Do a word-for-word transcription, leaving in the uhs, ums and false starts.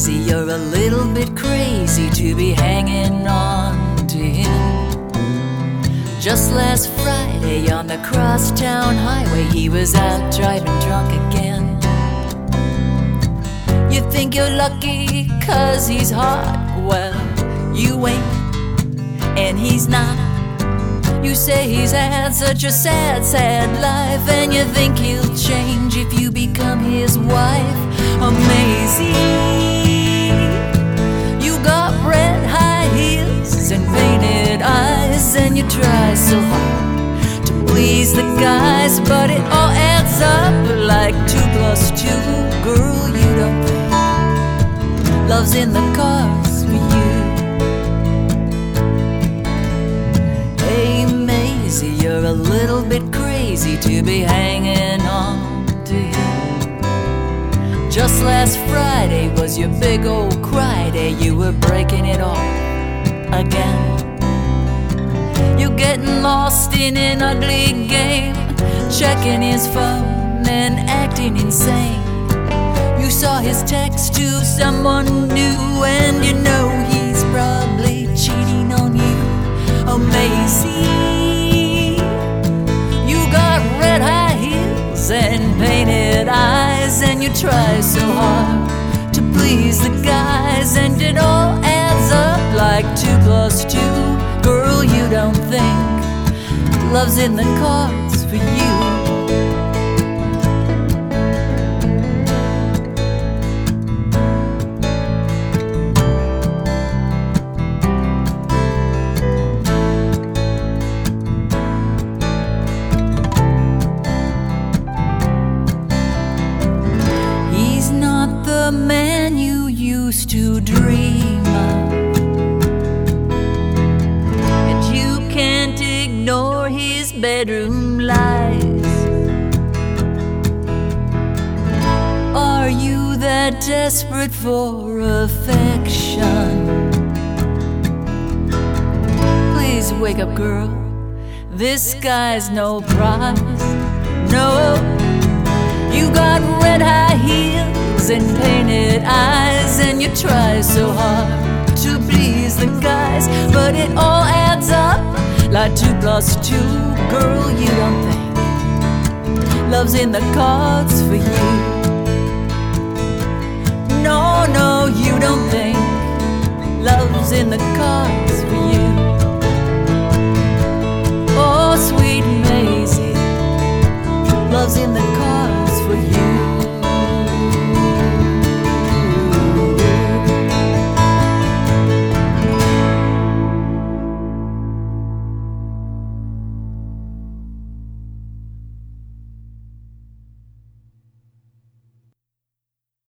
amazing, you're a little bit crazy to be hanging on to him. Just last Friday on the crosstown highway, he was out driving drunk again. You think you're lucky cause he's hot, well, you ain't, and he's not. You say he's had such a sad, sad life, and you think he'll change if you become his wife. Amazing, you got red high heels and painted eyes, and you try so hard to please the guys, but it all adds up like two plus two. Girl, you don't think love's in the cards for you. Hey Maisie, you're a little bit crazy to be hanging on to him. Just last Friday was your big old cry day, you were breaking it off again. You're getting lost in an ugly game, checking his phone and acting insane. You saw his text to someone new, and you know he's probably cheating on you. Oh Maisie, you got red high heels and painted eyes, and you try so hard to please the guys, and it all adds up like two plus two. Girl, you don't think love's in the cards for you. The man you used to dream of, and you can't ignore his bedroom lies. Are you that desperate for affection? Please wake up, girl, this guy's no prize. No, you got red high heels and painted eyes, and you try so hard to please the guys, but it all adds up like two plus two. Girl, you don't think love's in the cards for you. No, no, you don't think love's in the cards